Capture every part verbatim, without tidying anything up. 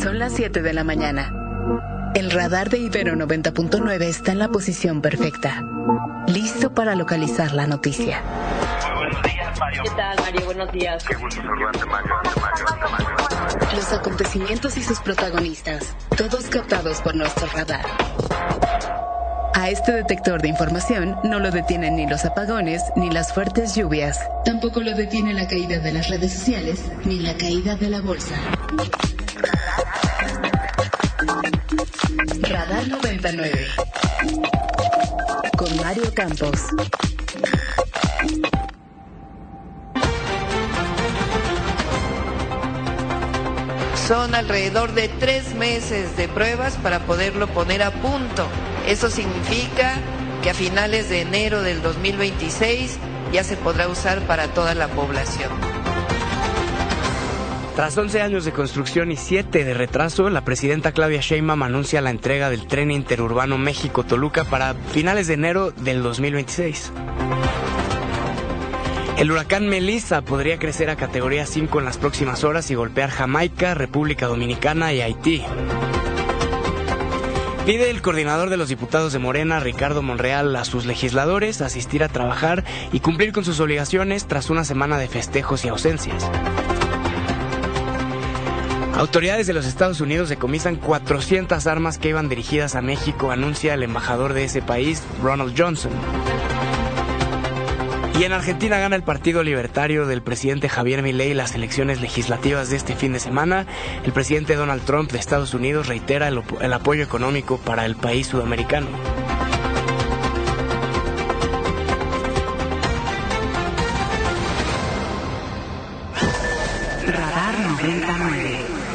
Son las siete de la mañana. El radar de Ibero noventa punto nueve está en la posición perfecta, listo para localizar la noticia. Muy buenos días, Mario. ¿Qué tal, Mario? Buenos días. Qué gusto saludarte, Mario. Mario, Mario. Los acontecimientos y sus protagonistas, todos captados por nuestro radar. A este detector de información no lo detienen ni los apagones ni las fuertes lluvias. Tampoco lo detiene la caída de las redes sociales ni la caída de la bolsa. Radar noventa y nueve con Mario Campos. Son alrededor de tres meses de pruebas para poderlo poner a punto. Eso significa que a finales de enero del dos mil veintiséis ya se podrá usar para toda la población. Tras once años de construcción y siete de retraso, la presidenta Claudia Sheinbaum anuncia la entrega del tren interurbano México-Toluca para finales de enero del dos mil veintiséis. El huracán Melissa podría crecer a categoría cinco en las próximas horas y golpear Jamaica, República Dominicana y Haití. Pide el coordinador de los diputados de Morena, Ricardo Monreal, a sus legisladores asistir a trabajar y cumplir con sus obligaciones tras una semana de festejos y ausencias. Autoridades de los Estados Unidos decomisan cuatrocientas armas que iban dirigidas a México, anuncia el embajador de ese país, Ronald Johnson. Y en Argentina gana el Partido Libertario del presidente Javier Milei las elecciones legislativas de este fin de semana. El presidente Donald Trump de Estados Unidos reitera el, el apoyo económico para el país sudamericano. Radar noventa y nueve.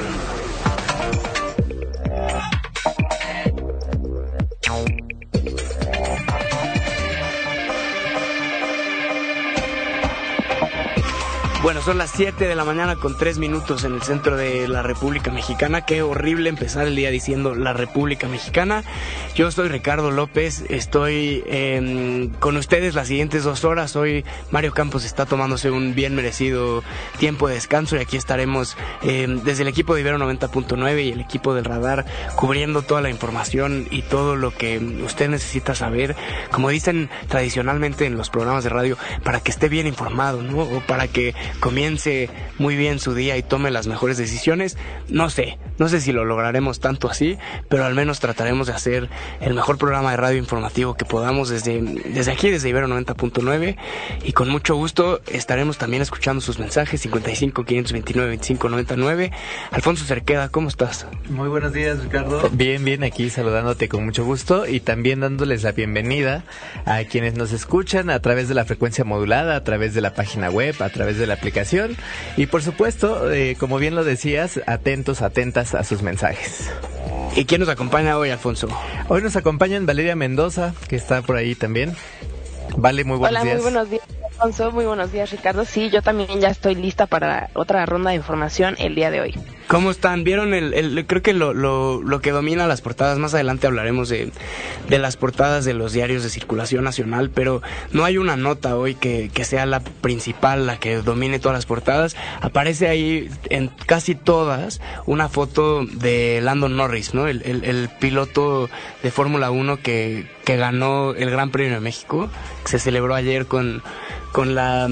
Bueno, son las siete de la mañana con tres minutos en el centro de la República Mexicana. Qué horrible empezar el día diciendo la República Mexicana. Yo soy Ricardo López, estoy eh, con ustedes las siguientes dos horas. Hoy Mario Campos está tomándose un bien merecido tiempo de descanso y aquí estaremos eh, desde el equipo de Ibero noventa punto nueve y el equipo del Radar cubriendo toda la información y todo lo que usted necesita saber, como dicen tradicionalmente en los programas de radio, para que esté bien informado, ¿no? O para que comience muy bien su día y tome las mejores decisiones. No sé, no sé si lo lograremos tanto así, pero al menos trataremos de hacer el mejor programa de radio informativo que podamos desde, desde aquí, desde Ibero noventa punto nueve, y con mucho gusto estaremos también escuchando sus mensajes. Cincuenta y cinco, quinientos veintinueve, veinticinco noventa y nueve. Alfonso Cerqueda, ¿cómo estás? Muy buenos días, Ricardo. Bien, bien, aquí saludándote con mucho gusto y también dándoles la bienvenida a quienes nos escuchan a través de la frecuencia modulada, a través de la página web, a través de la aplicación y por supuesto, eh, como bien lo decías, atentos, atentas a sus mensajes. ¿Y quién nos acompaña hoy, Alfonso? Hoy nos acompañan Valeria Mendoza, que está por ahí también. Vale, muy buenos Hola, días. Muy buenos días, Alfonso. Muy buenos días, Ricardo. Sí, yo también ya estoy lista para otra ronda de información el día de hoy. ¿Cómo están? ¿Vieron el, el creo que lo, lo, lo que domina las portadas? Más adelante hablaremos de, de las portadas de los diarios de circulación nacional, pero no hay una nota hoy que, que sea la principal, la que domine todas las portadas. Aparece ahí en casi todas una foto de Lando Norris, ¿no? El, el, el piloto de Fórmula uno que, que ganó el Gran Premio de México, que se celebró ayer con... con la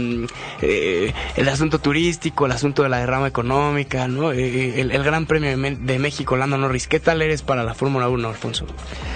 eh, el asunto turístico, el asunto de la derrama económica, ¿no? Eh, el, el Gran Premio de, Me- de México, Lando Norris. ¿Qué tal eres para la Fórmula uno, Alfonso?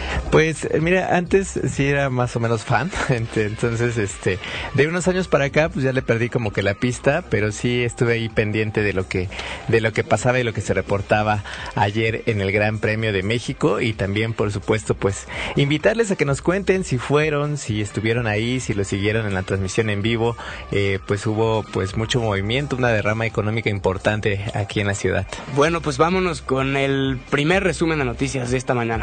Pues mira, antes sí era más o menos fan, entonces este de unos años para acá pues ya le perdí como que la pista, pero sí estuve ahí pendiente de lo que de lo que pasaba y lo que se reportaba ayer en el Gran Premio de México y también por supuesto pues invitarles a que nos cuenten si fueron, si estuvieron ahí, si lo siguieron en la transmisión en vivo. Eh, pues hubo pues mucho movimiento, una derrama económica importante aquí en la ciudad. Bueno, pues vámonos con el primer resumen de noticias de esta mañana.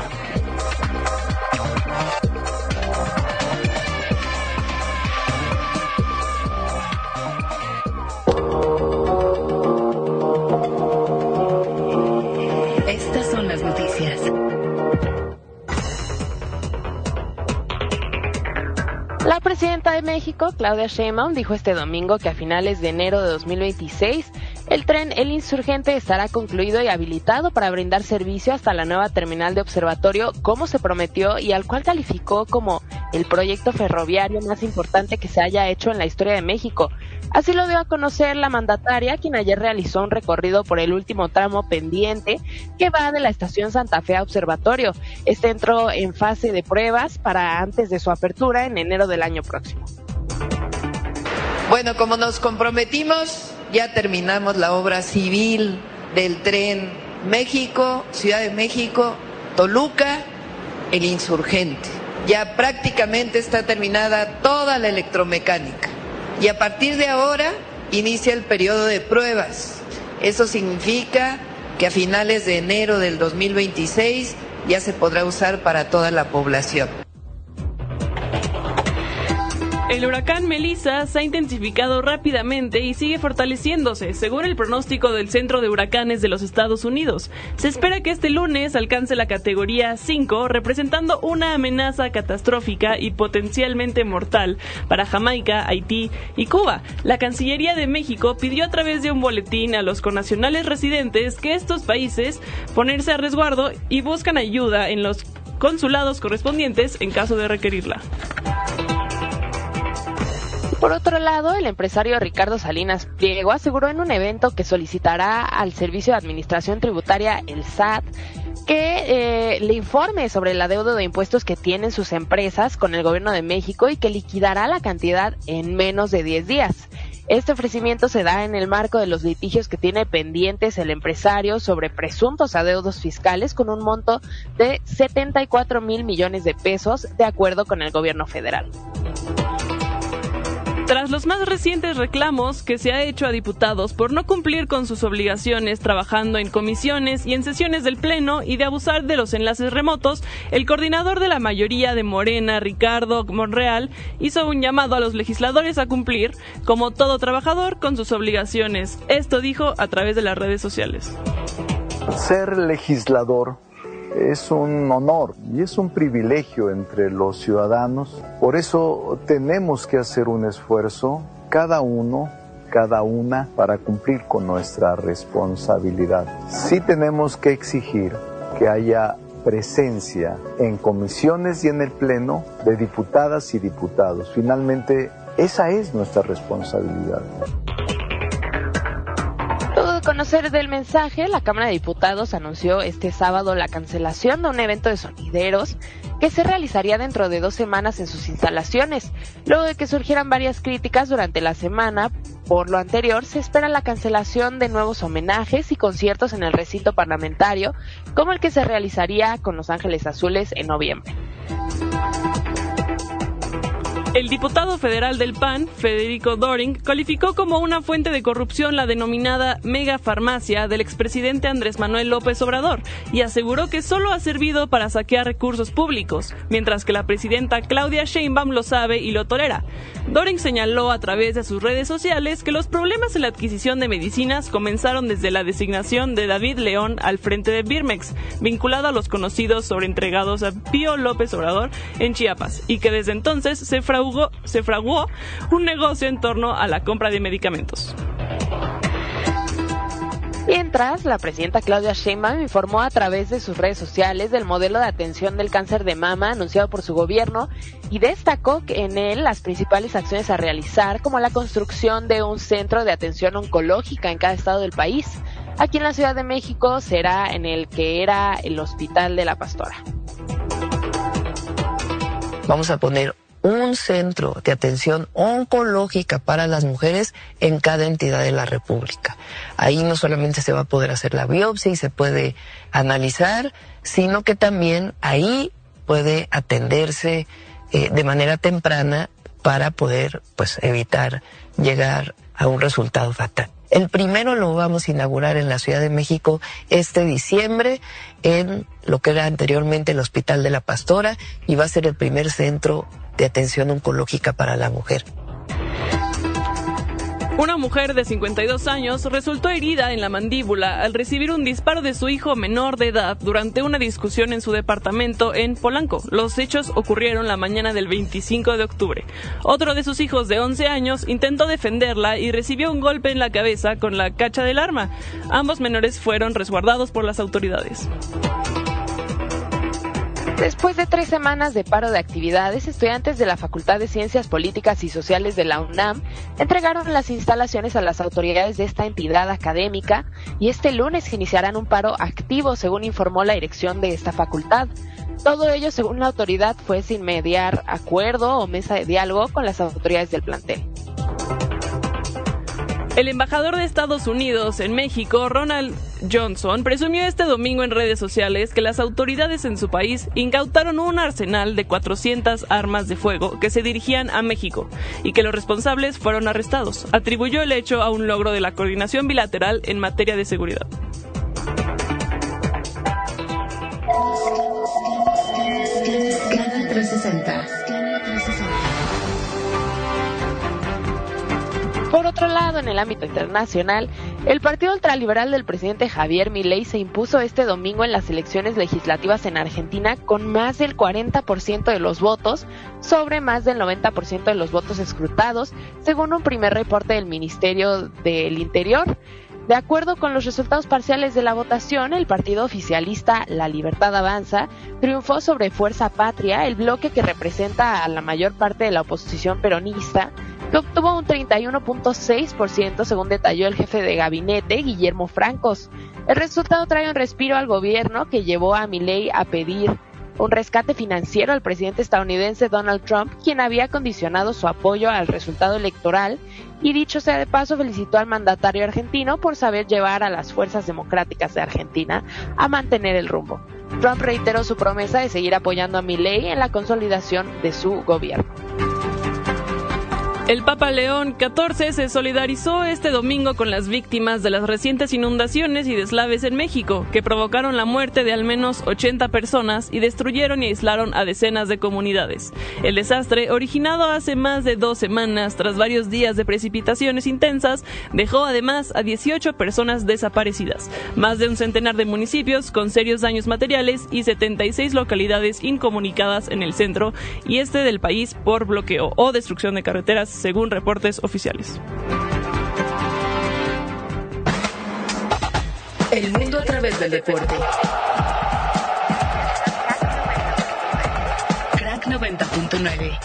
Estas son las noticias. La presidenta de México, Claudia Sheinbaum, dijo este domingo que a finales de enero de dos mil veintiséis El tren El Insurgente estará concluido y habilitado para brindar servicio hasta la nueva terminal de observatorio, como se prometió y al cual calificó como el proyecto ferroviario más importante que se haya hecho en la historia de México. Así lo dio a conocer la mandataria, quien ayer realizó un recorrido por el último tramo pendiente que va de la estación Santa Fe a Observatorio. Este entró en fase de pruebas para antes de su apertura en enero del año próximo. Bueno, como nos comprometimos, ya terminamos la obra civil del tren México, Ciudad de México, Toluca, El Insurgente. Ya prácticamente está terminada toda la electromecánica. Y a partir de ahora inicia el periodo de pruebas. Eso significa que a finales de enero del dos mil veintiséis ya se podrá usar para toda la población. El huracán Melissa se ha intensificado rápidamente y sigue fortaleciéndose, según el pronóstico del Centro de Huracanes de los Estados Unidos. Se espera que este lunes alcance la categoría cinco, representando una amenaza catastrófica y potencialmente mortal para Jamaica, Haití y Cuba. La Cancillería de México pidió a través de un boletín a los connacionales residentes que estos países ponerse a resguardo y buscan ayuda en los consulados correspondientes en caso de requerirla. Por otro lado, el empresario Ricardo Salinas Pliego aseguró en un evento que solicitará al Servicio de Administración Tributaria, el S A T, que eh, le informe sobre el adeudo de impuestos que tienen sus empresas con el gobierno de México y que liquidará la cantidad en menos de diez días. Este ofrecimiento se da en el marco de los litigios que tiene pendientes el empresario sobre presuntos adeudos fiscales con un monto de setenta y cuatro mil millones de pesos, de acuerdo con el gobierno federal. Tras los más recientes reclamos que se ha hecho a diputados por no cumplir con sus obligaciones trabajando en comisiones y en sesiones del Pleno y de abusar de los enlaces remotos, el coordinador de la mayoría de Morena, Ricardo Monreal, hizo un llamado a los legisladores a cumplir, como todo trabajador, con sus obligaciones. Esto dijo a través de las redes sociales. Ser legislador es un honor y es un privilegio entre los ciudadanos. Por eso tenemos que hacer un esfuerzo, cada uno, cada una, para cumplir con nuestra responsabilidad. Sí tenemos que exigir que haya presencia en comisiones y en el Pleno de diputadas y diputados. Finalmente, esa es nuestra responsabilidad. Conocer del mensaje, la Cámara de Diputados anunció este sábado la cancelación de un evento de sonideros que se realizaría dentro de dos semanas en sus instalaciones. Luego de que surgieran varias críticas durante la semana por lo anterior, se espera la cancelación de nuevos homenajes y conciertos en el recinto parlamentario, como el que se realizaría con Los Ángeles Azules en noviembre. El diputado federal del P A N, Federico Doring, calificó como una fuente de corrupción la denominada megafarmacia del expresidente Andrés Manuel López Obrador y aseguró que solo ha servido para saquear recursos públicos, mientras que la presidenta Claudia Sheinbaum lo sabe y lo tolera. Doring señaló a través de sus redes sociales que los problemas en la adquisición de medicinas comenzaron desde la designación de David León al frente de Birmex, vinculado a los conocidos sobreentregados a Pío López Obrador en Chiapas, y que desde entonces se fraudó se fraguó un negocio en torno a la compra de medicamentos. Mientras, la presidenta Claudia Sheinbaum informó a través de sus redes sociales del modelo de atención del cáncer de mama anunciado por su gobierno y destacó en él las principales acciones a realizar, como la construcción de un centro de atención oncológica en cada estado del país. Aquí en la Ciudad de México será en el que era el Hospital de la Pastora. Vamos a poner un centro de atención oncológica para las mujeres en cada entidad de la República. Ahí no solamente se va a poder hacer la biopsia y se puede analizar, sino que también ahí puede atenderse eh, de manera temprana para poder pues evitar llegar a un resultado fatal. El primero lo vamos a inaugurar en la Ciudad de México este diciembre en lo que era anteriormente el Hospital de la Pastora y va a ser el primer centro de atención oncológica para la mujer. Una mujer de cincuenta y dos años resultó herida en la mandíbula al recibir un disparo de su hijo menor de edad durante una discusión en su departamento en Polanco. Los hechos ocurrieron la mañana del veinticinco de octubre. Otro de sus hijos de once años intentó defenderla y recibió un golpe en la cabeza con la cacha del arma. Ambos menores fueron resguardados por las autoridades. Después de tres semanas de paro de actividades, estudiantes de la Facultad de Ciencias Políticas y Sociales de la UNAM entregaron las instalaciones a las autoridades de esta entidad académica y este lunes iniciarán un paro activo, según informó la dirección de esta facultad. Todo ello, según la autoridad, fue sin mediar acuerdo o mesa de diálogo con las autoridades del plantel. El embajador de Estados Unidos en México, Ronald Johnson, presumió este domingo en redes sociales que las autoridades en su país incautaron un arsenal de cuatrocientas armas de fuego que se dirigían a México y que los responsables fueron arrestados. Atribuyó el hecho a un logro de la coordinación bilateral en materia de seguridad. Canal trescientos sesenta. Por otro lado, en el ámbito internacional, el partido ultraliberal del presidente Javier Milei se impuso este domingo en las elecciones legislativas en Argentina con más del cuarenta por ciento de los votos sobre más del noventa por ciento de los votos escrutados, según un primer reporte del Ministerio del Interior. De acuerdo con los resultados parciales de la votación, el partido oficialista La Libertad Avanza triunfó sobre Fuerza Patria, el bloque que representa a la mayor parte de la oposición peronista, que obtuvo un treinta y uno punto seis por ciento, según detalló el jefe de gabinete, Guillermo Francos. El resultado trae un respiro al gobierno que llevó a Milei a pedir un rescate financiero al presidente estadounidense Donald Trump, quien había condicionado su apoyo al resultado electoral, y dicho sea de paso, felicitó al mandatario argentino por saber llevar a las fuerzas democráticas de Argentina a mantener el rumbo. Trump reiteró su promesa de seguir apoyando a Milei en la consolidación de su gobierno. El Papa León catorce se solidarizó este domingo con las víctimas de las recientes inundaciones y deslaves en México, que provocaron la muerte de al menos ochenta personas y destruyeron y aislaron a decenas de comunidades. El desastre, originado hace más de dos semanas tras varios días de precipitaciones intensas, dejó además a dieciocho personas desaparecidas, más de un centenar de municipios con serios daños materiales y setenta y seis localidades incomunicadas en el centro y este del país por bloqueo o destrucción de carreteras, según reportes oficiales. El mundo a través del deporte. Crack noventa punto nueve.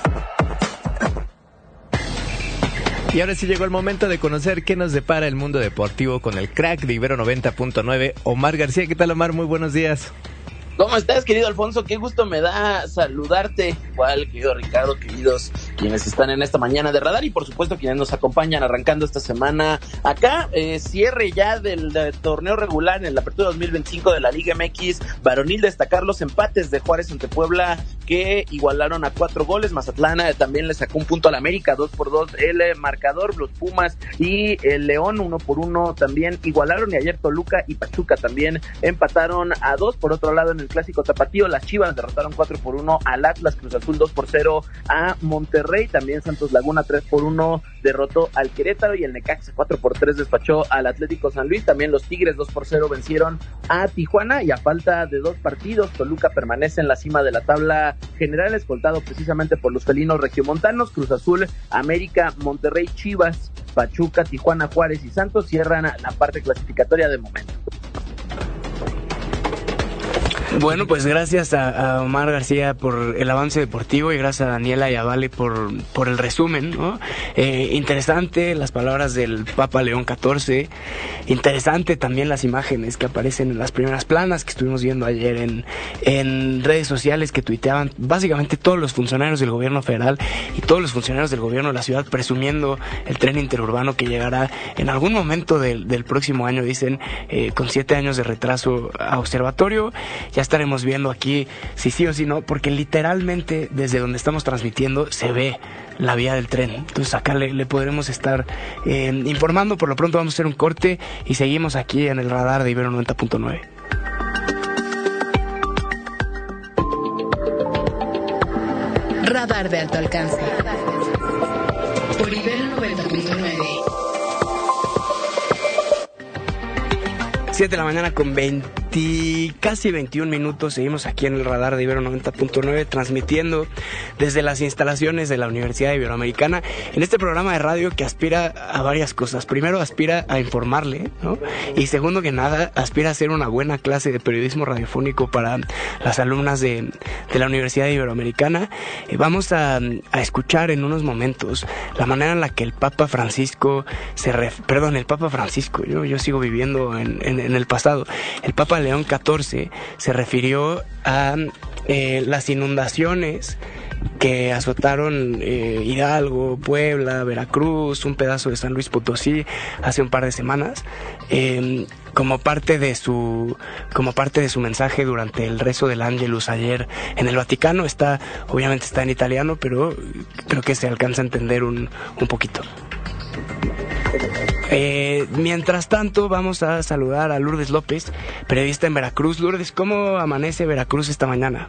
Y ahora sí llegó el momento de conocer qué nos depara el mundo deportivo con el crack de Ibero noventa punto nueve, Omar García. ¿Qué tal, Omar? Muy buenos días. ¿Cómo estás, querido Alfonso? Qué gusto me da saludarte. Igual, querido Ricardo, queridos quienes están en esta mañana de radar y por supuesto quienes nos acompañan arrancando esta semana acá. Eh, cierre ya del, del torneo regular en la apertura dos mil veinticinco de la Liga M X varonil. Destacar los empates de Juárez ante Puebla que igualaron a cuatro goles. Mazatlán eh, también le sacó un punto al América, dos por dos el eh, marcador. Los Pumas y el León uno por uno también igualaron, y ayer Toluca y Pachuca también empataron a dos. Por otro lado, en el clásico tapatío, las Chivas derrotaron cuatro por uno al Atlas, Cruz Azul dos por cero a Monterrey, también Santos Laguna tres por uno derrotó al Querétaro, y el Necaxa cuatro por tres despachó al Atlético San Luis. También los Tigres dos por cero vencieron a Tijuana, y a falta de dos partidos, Toluca permanece en la cima de la tabla general, escoltado precisamente por los felinos regiomontanos. Cruz Azul, América, Monterrey, Chivas, Pachuca, Tijuana, Juárez y Santos cierran la parte clasificatoria de momento. Bueno, pues gracias a, a Omar García por el avance deportivo, y gracias a Daniela y a Vale por, por el resumen, ¿no? Eh, interesante las palabras del Papa León catorce, interesante también las imágenes que aparecen en las primeras planas que estuvimos viendo ayer en, en redes sociales, que tuiteaban básicamente todos los funcionarios del gobierno federal y todos los funcionarios del gobierno de la ciudad presumiendo el tren interurbano que llegará en algún momento del, del próximo año, dicen, eh, con siete años de retraso a observatorio. Ya estaremos viendo aquí si sí o si no, porque literalmente desde donde estamos transmitiendo se ve la vía del tren. Entonces acá le, le podremos estar eh, informando. Por lo pronto vamos a hacer un corte y seguimos aquí en el radar de Ibero noventa punto nueve. Radar de alto alcance. por Ibero noventa punto nueve. siete de la mañana con veinte, casi veintiún minutos. Seguimos aquí en el radar de Ibero noventa punto nueve, transmitiendo desde las instalaciones de la Universidad Iberoamericana en este programa de radio que aspira a varias cosas. Primero, aspira a informarle, ¿no? Y segundo que nada, aspira a ser una buena clase de periodismo radiofónico para las alumnas de, de la Universidad Iberoamericana. Eh, vamos a, a escuchar en unos momentos la manera en la que el Papa Francisco se ref, perdón, el Papa Francisco, yo, yo sigo viviendo en, en, en el pasado. El Papa León catorce se refirió a eh, las inundaciones que azotaron eh, Hidalgo, Puebla, Veracruz, un pedazo de San Luis Potosí hace un par de semanas, eh, como parte de su como parte de su mensaje durante el rezo del Ángelus ayer en el Vaticano. Está, obviamente está en italiano, pero creo que se alcanza a entender un, un poquito. Eh, mientras tanto, vamos a saludar a Lourdes López, periodista en Veracruz. Lourdes, ¿cómo amanece Veracruz esta mañana?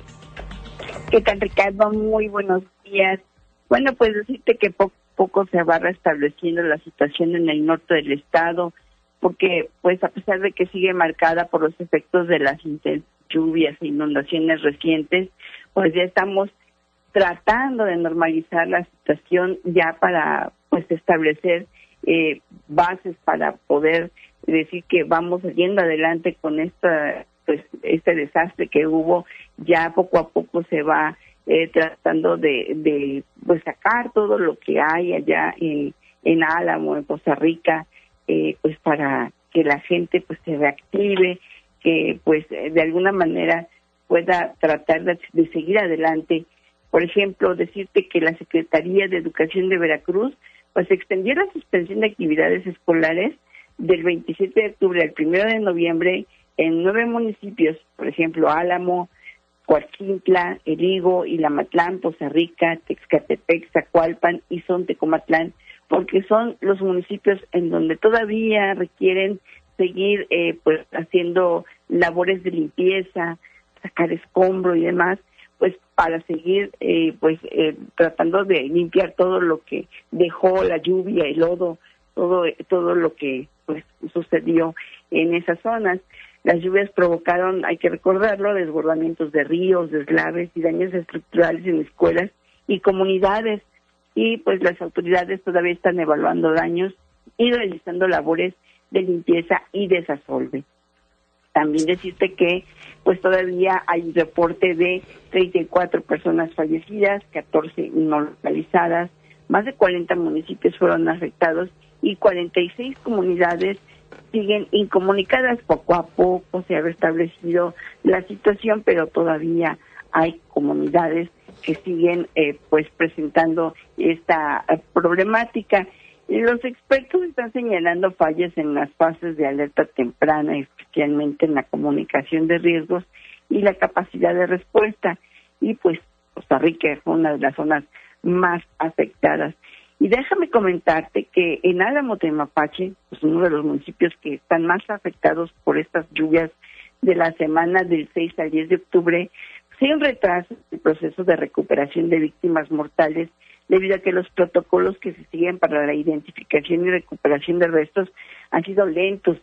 ¿Qué tal, Ricardo? Muy buenos días. Bueno, pues decirte que poco a poco se va restableciendo la situación en el norte del estado, porque pues a pesar de que sigue marcada por los efectos de las intensas lluvias e inundaciones recientes, pues ya estamos tratando de normalizar la situación ya para pues establecer Eh, bases para poder decir que vamos yendo adelante con esta pues este desastre que hubo. Ya poco a poco se va eh, tratando de, de pues sacar todo lo que hay allá en, en Álamo, en Poza Rica, eh, pues para que la gente pues se reactive, que pues de alguna manera pueda tratar de, de seguir adelante. Por ejemplo, decirte que la Secretaría de Educación de Veracruz pues extendió la suspensión de actividades escolares del veintisiete de octubre al primero de noviembre en nueve municipios, por ejemplo, Álamo, Coatzintla, Erigo, Ilamatlán, Poza Rica, Texcatepec, Zacualpan y Sontecomatlán, porque son los municipios en donde todavía requieren seguir eh, pues haciendo labores de limpieza, sacar escombro y demás, pues para seguir eh, pues eh, tratando de limpiar todo lo que dejó la lluvia, el lodo, todo todo lo que pues sucedió en esas zonas. Las lluvias provocaron, hay que recordarlo, desbordamientos de ríos, deslaves y daños estructurales en escuelas y comunidades, y pues las autoridades todavía están evaluando daños y realizando labores de limpieza y desasolve. También decirte que pues todavía hay un reporte de treinta y cuatro personas fallecidas, catorce no localizadas, más de cuarenta municipios fueron afectados y cuarenta y seis comunidades siguen incomunicadas. Poco a poco se ha restablecido la situación, pero todavía hay comunidades que siguen eh, pues presentando esta eh, problemática. Los expertos están señalando fallas en las fases de alerta temprana, especialmente en la comunicación de riesgos y la capacidad de respuesta. Y pues Poza Rica es una de las zonas más afectadas. Y déjame comentarte que en Álamo Temapache, pues uno de los municipios que están más afectados por estas lluvias de la semana del seis al diez de octubre, sí hay un retraso en el proceso de recuperación de víctimas mortales debido a que los protocolos que se siguen para la identificación y recuperación de restos han sido lentos.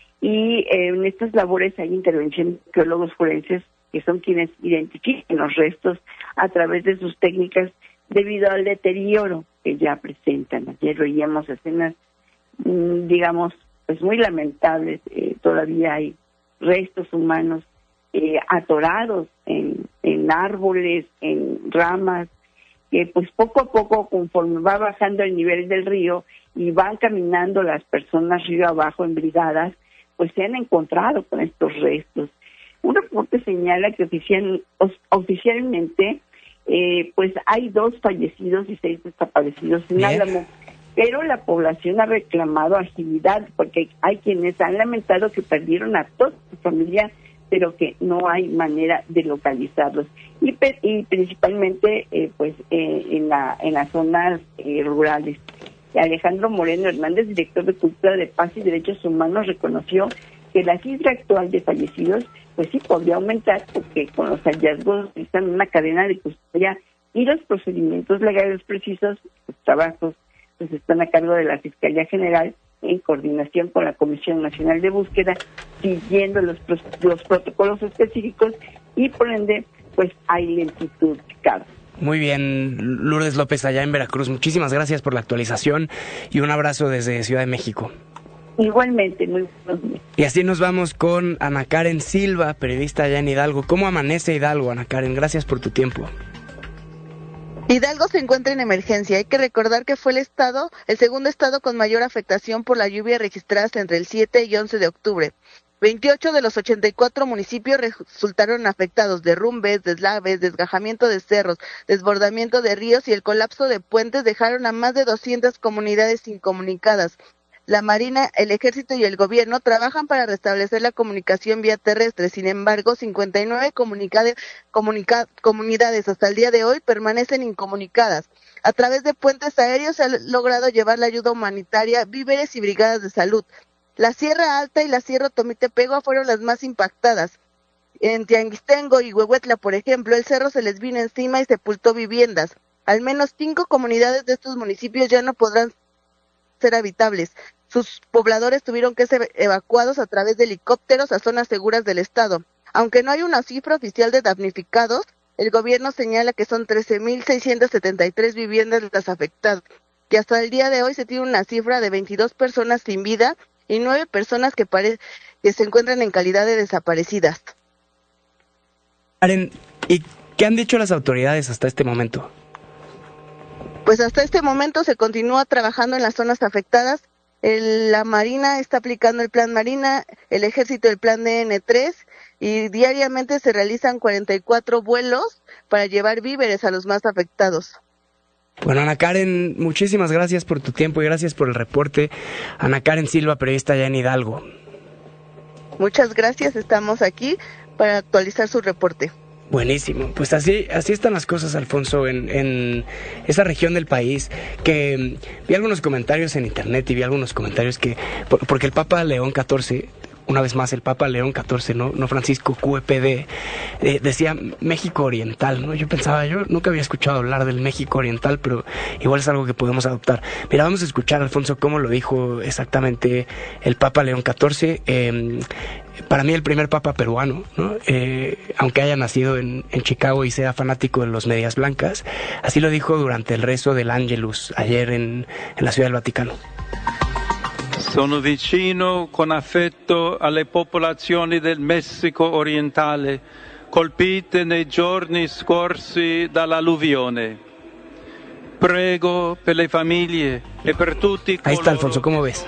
Y eh, en estas labores hay intervención de arqueólogos forenses, que son quienes identifican los restos a través de sus técnicas debido al deterioro que ya presentan. Ayer veíamos escenas, mmm, digamos, pues muy lamentables. Eh, todavía hay restos humanos eh, atorados en, en árboles, en ramas, que pues poco a poco, conforme va bajando el nivel del río y van caminando las personas río abajo en brigadas, pues se han encontrado con estos restos. Un reporte señala que oficial, oficialmente eh, pues hay dos fallecidos y seis desaparecidos en Álamo, pero la población ha reclamado agilidad porque hay quienes han lamentado que perdieron a toda su familia, pero que no hay manera de localizarlos. Y, y principalmente eh, pues eh, en la en las zonas eh, rurales. Alejandro Moreno Hernández, director de Cultura de Paz y Derechos Humanos, reconoció que la cifra actual de fallecidos pues sí podría aumentar, porque con los hallazgos están una cadena de custodia y los procedimientos legales precisos, los trabajos pues están a cargo de la Fiscalía General en coordinación con la Comisión Nacional de Búsqueda, siguiendo los, los protocolos específicos y por ende, pues hay lentitud cada. Muy bien, Lourdes López, allá en Veracruz. Muchísimas gracias por la actualización y un abrazo desde Ciudad de México. Igualmente, muy buenos días. Y así nos vamos con Ana Karen Silva, periodista allá en Hidalgo. ¿Cómo amanece Hidalgo, Ana Karen? Gracias por tu tiempo. Hidalgo se encuentra en emergencia. Hay que recordar que fue el estado, el segundo estado con mayor afectación por la lluvia registradas entre el siete y once de octubre. veintiocho de los ochenta y cuatro municipios resultaron afectados. Derrumbes, deslaves, desgajamiento de cerros, desbordamiento de ríos y el colapso de puentes dejaron a más de doscientas comunidades incomunicadas. La Marina, el Ejército y el Gobierno trabajan para restablecer la comunicación vía terrestre. Sin embargo, cincuenta y nueve comunica- comunica- comunidades hasta el día de hoy permanecen incomunicadas. A través de puentes aéreos se ha logrado llevar la ayuda humanitaria, víveres y brigadas de salud. La Sierra Alta y la Sierra Tomitepegua fueron las más impactadas. En Tianguistengo y Huehuetla, por ejemplo, el cerro se les vino encima y sepultó viviendas. Al menos cinco comunidades de estos municipios ya no podrán ser habitables. Sus pobladores tuvieron que ser evacuados a través de helicópteros a zonas seguras del estado. Aunque no hay una cifra oficial de damnificados, el gobierno señala que son trece mil seiscientas setenta y tres viviendas las afectadas, que hasta el día de hoy se tiene una cifra de veintidós personas sin vida y nueve personas que, pare- que se encuentran en calidad de desaparecidas. Karen, ¿y qué han dicho las autoridades hasta este momento? Pues hasta este momento se continúa trabajando en las zonas afectadas. El, la Marina está aplicando el Plan Marina, el Ejército el Plan D N tres y diariamente se realizan cuarenta y cuatro vuelos para llevar víveres a los más afectados. Bueno, Ana Karen, muchísimas gracias por tu tiempo y gracias por el reporte. Ana Karen Silva, periodista allá en Hidalgo. Muchas gracias, estamos aquí para actualizar su reporte. Buenísimo, pues así así están las cosas, Alfonso, en, en esa región del país, que vi algunos comentarios en internet y vi algunos comentarios que, por, porque el Papa León catorce, una vez más el Papa León catorce, no, no Francisco Q E P D, eh, decía México Oriental, ¿no? Yo pensaba, yo nunca había escuchado hablar del México Oriental, pero igual es algo que podemos adoptar. Mira, vamos a escuchar, Alfonso, cómo lo dijo exactamente el Papa León catorce, eh, para mí el primer papa peruano, ¿no? Eh, aunque haya nacido en, en Chicago y sea fanático de los Medias Blancas, así lo dijo durante el rezo del Ángelus ayer en, en la Ciudad del Vaticano. Sono vicino con affetto alle popolazioni del Messico orientale, colpite nei giorni scorsi dall'alluvione. Prego per le famiglie e per tutti coloro. Ahí está, Alfonso, ¿cómo ves?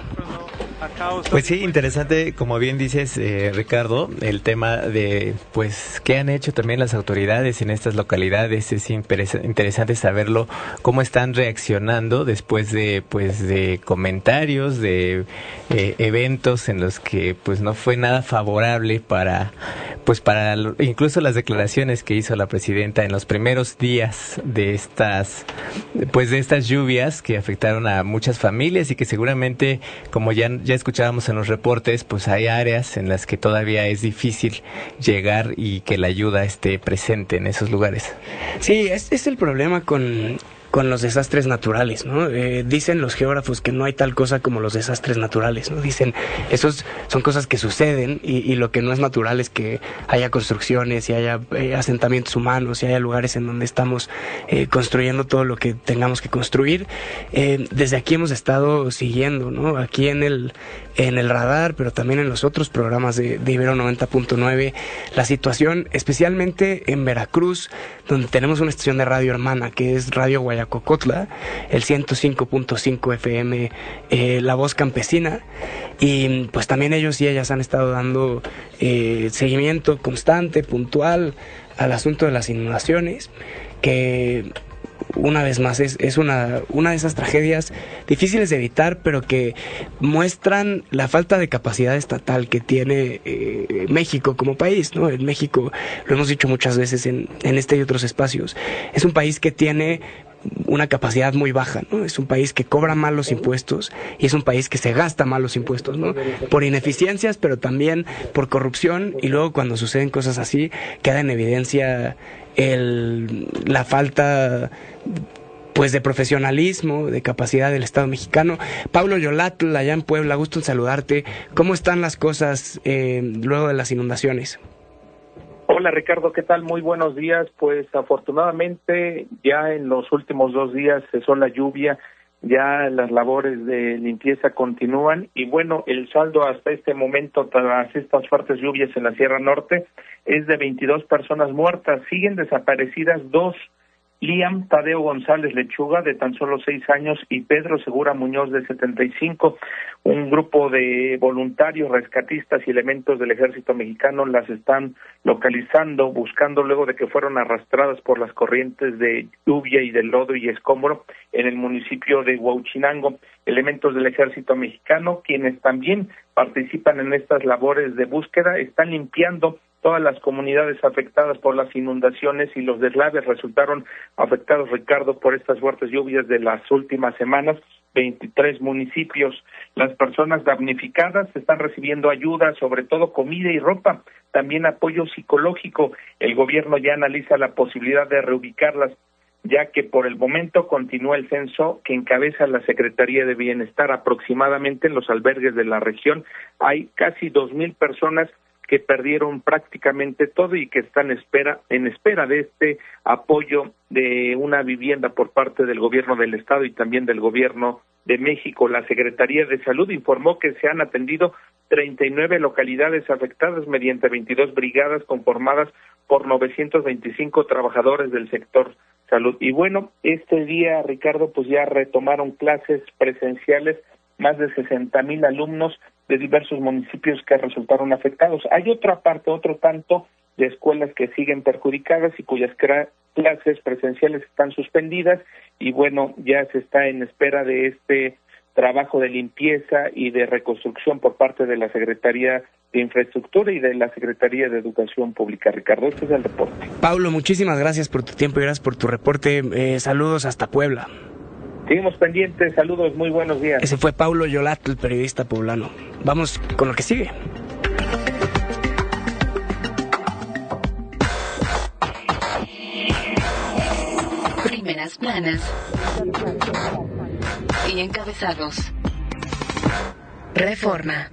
Pues sí, interesante, como bien dices, eh, Ricardo, el tema de, pues, qué han hecho también las autoridades en estas localidades. Es interesante saberlo, cómo están reaccionando después de, pues, de comentarios, de eh, eventos en los que, pues, no fue nada favorable para, pues, para incluso las declaraciones que hizo la presidenta en los primeros días de estas, pues, de estas lluvias que afectaron a muchas familias y que seguramente, como ya ya escuchábamos en los reportes, pues hay áreas en las que todavía es difícil llegar y que la ayuda esté presente en esos lugares. Sí, este es el problema con, con los desastres naturales, ¿no? Eh, dicen los geógrafos que no hay tal cosa como los desastres naturales, ¿no? Dicen, esos son cosas que suceden y, y lo que no es natural es que haya construcciones y haya eh, asentamientos humanos y haya lugares en donde estamos eh, construyendo todo lo que tengamos que construir. Eh, desde aquí hemos estado siguiendo, ¿no? Aquí en el en el radar, pero también en los otros programas de, de Ibero noventa punto nueve, la situación, especialmente en Veracruz, donde tenemos una estación de radio hermana, que es Radio Guayacocotla, el ciento cinco punto cinco F M, eh, La Voz Campesina, y pues también ellos y ellas han estado dando eh, seguimiento constante, puntual, al asunto de las inundaciones, que una vez más es, es una, una de esas tragedias difíciles de evitar, pero que muestran la falta de capacidad estatal que tiene eh, México como país, ¿no? En México, lo hemos dicho muchas veces en, en este y otros espacios, es un país que tiene una capacidad muy baja, ¿no? Es un país que cobra mal los impuestos y es un país que se gasta mal los impuestos, ¿no? Por ineficiencias, pero también por corrupción, y luego cuando suceden cosas así queda en evidencia el, la falta pues de profesionalismo, de capacidad del Estado mexicano. Paulo Yolatl, allá en Puebla, gusto en saludarte. ¿Cómo están las cosas eh, luego de las inundaciones? Hola Ricardo, ¿qué tal? Muy buenos días. Pues afortunadamente ya en los últimos dos días cesó la lluvia, ya las labores de limpieza continúan y bueno, el saldo hasta este momento tras estas fuertes lluvias en la Sierra Norte es de veintidós personas muertas. Siguen desaparecidas dos: Liam Tadeo González Lechuga, de tan solo seis años, y Pedro Segura Muñoz, de setenta y cinco. Un grupo de voluntarios, rescatistas y elementos del ejército mexicano las están localizando, buscando luego de que fueron arrastradas por las corrientes de lluvia y de lodo y escombro en el municipio de Huauchinango. Elementos del ejército mexicano, quienes también participan en estas labores de búsqueda, están limpiando todas las comunidades afectadas por las inundaciones y los deslaves. Resultaron afectados, Ricardo, por estas fuertes lluvias de las últimas semanas, veintitrés municipios. Las personas damnificadas están recibiendo ayuda, sobre todo comida y ropa, también apoyo psicológico. El gobierno ya analiza la posibilidad de reubicarlas, ya que por el momento continúa el censo que encabeza la Secretaría de Bienestar. Aproximadamente en los albergues de la región hay casi dos mil personas que perdieron prácticamente todo y que están espera, en espera de este apoyo de una vivienda por parte del gobierno del estado y también del gobierno de México. La Secretaría de Salud informó que se han atendido treinta y nueve localidades afectadas mediante veintidós brigadas conformadas por novecientos veinticinco trabajadores del sector salud. Y bueno, este día, Ricardo, pues ya retomaron clases presenciales más de sesenta mil alumnos de diversos municipios que resultaron afectados. Hay otra parte, otro tanto de escuelas que siguen perjudicadas y cuyas clases presenciales están suspendidas y bueno, ya se está en espera de este trabajo de limpieza y de reconstrucción por parte de la Secretaría de Infraestructura y de la Secretaría de Educación Pública. Ricardo, este es el reporte. Paulo, muchísimas gracias por tu tiempo y gracias por tu reporte. Eh, saludos hasta Puebla. Seguimos pendientes, saludos, muy buenos días. Ese fue Paulo Yolatl, el periodista poblano. Vamos con lo que sigue. Primeras planas y encabezados. Reforma.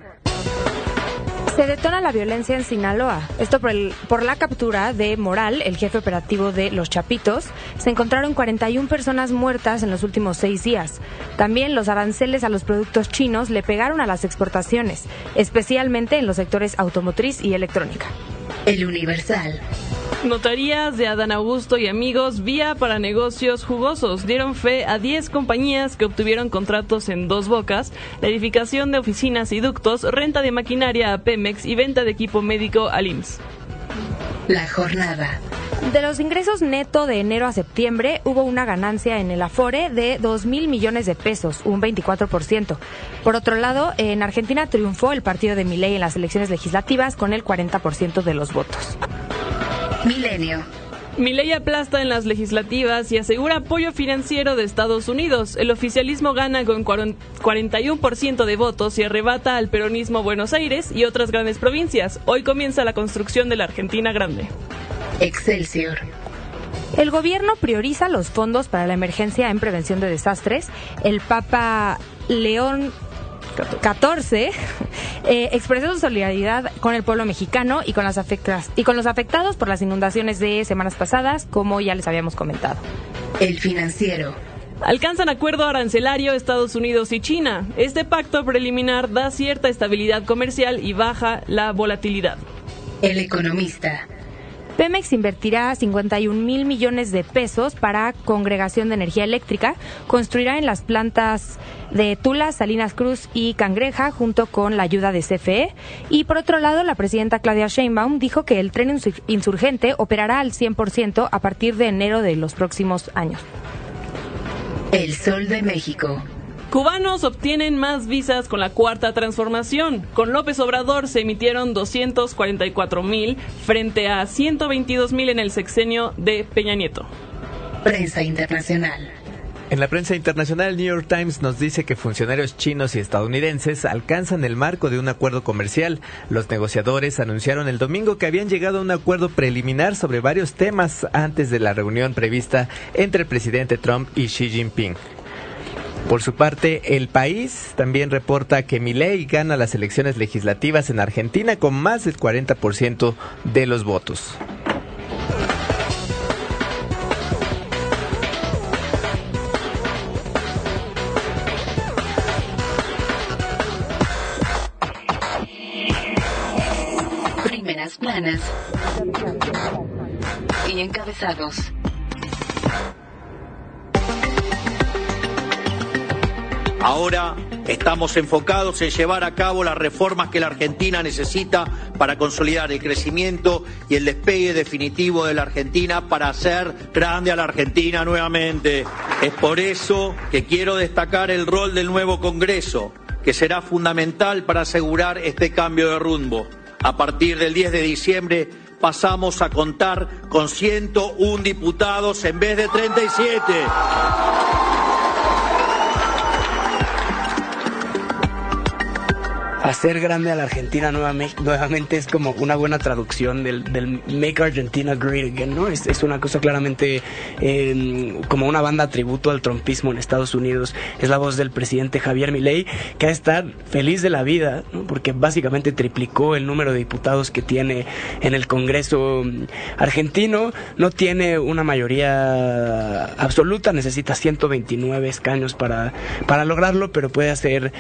Se detona la violencia en Sinaloa. Esto por, el, por la captura de Moral, el jefe operativo de Los Chapitos. Se encontraron cuarenta y una personas muertas en los últimos seis días. También los aranceles a los productos chinos le pegaron a las exportaciones, especialmente en los sectores automotriz y electrónica. El Universal. Notarías de Adán Augusto y amigos vía para negocios jugosos dieron fe a diez compañías que obtuvieron contratos en Dos Bocas, la edificación de oficinas y ductos, renta de maquinaria a Pemex y venta de equipo médico al I M S S. La jornada. De los ingresos neto de enero a septiembre, hubo una ganancia en el Afore de dos mil millones de pesos, un veinticuatro por ciento. Por otro lado, en Argentina triunfó el partido de Milei en las elecciones legislativas con el cuarenta por ciento de los votos. Milenio. Milei aplasta en las legislativas y asegura apoyo financiero de Estados Unidos. El oficialismo gana con cuarenta y uno por ciento de votos y arrebata al peronismo Buenos Aires y otras grandes provincias. Hoy comienza la construcción de la Argentina Grande. Excelsior. El gobierno prioriza los fondos para la emergencia en prevención de desastres. El Papa León catorce eh, expresó su solidaridad con el pueblo mexicano y con las afectas y con los afectados por las inundaciones de semanas pasadas, como ya les habíamos comentado. El Financiero. Alcanzan acuerdo arancelario Estados Unidos y China. Este pacto preliminar da cierta estabilidad comercial y baja la volatilidad. El Economista. Pemex invertirá cincuenta y un mil millones de pesos para congregación de energía eléctrica. Construirá en las plantas de Tula, Salinas Cruz y Cangreja, junto con la ayuda de C F E. Y por otro lado, la presidenta Claudia Sheinbaum dijo que el tren insurgente operará al cien por ciento a partir de enero de los próximos años. El Sol de México. Cubanos obtienen más visas con la Cuarta Transformación. Con López Obrador se emitieron doscientos cuarenta y cuatro mil frente a ciento veintidós mil en el sexenio de Peña Nieto. Prensa internacional. En la prensa internacional, el New York Times nos dice que funcionarios chinos y estadounidenses alcanzan el marco de un acuerdo comercial. Los negociadores anunciaron el domingo que habían llegado a un acuerdo preliminar sobre varios temas antes de la reunión prevista entre el presidente Trump y Xi Jinping. Por su parte, El País también reporta que Milei gana las elecciones legislativas en Argentina con más del cuarenta por ciento de los votos. Primeras planas y encabezados. Ahora estamos enfocados en llevar a cabo las reformas que la Argentina necesita para consolidar el crecimiento y el despegue definitivo de la Argentina para hacer grande a la Argentina nuevamente. Es por eso que quiero destacar el rol del nuevo Congreso, que será fundamental para asegurar este cambio de rumbo. A partir del diez de diciembre pasamos a contar con ciento uno diputados en vez de treinta y siete. Hacer grande a la Argentina nuevamente, nuevamente es como una buena traducción del, del Make Argentina Great Again, ¿no? Es, es una cosa claramente eh, como una banda tributo al trumpismo en Estados Unidos. Es la voz del presidente Javier Milei, que ha de estar feliz de la vida, ¿no? Porque básicamente triplicó el número de diputados que tiene en el Congreso argentino. No tiene una mayoría absoluta, necesita ciento veintinueve escaños para, para lograrlo, pero puede hacer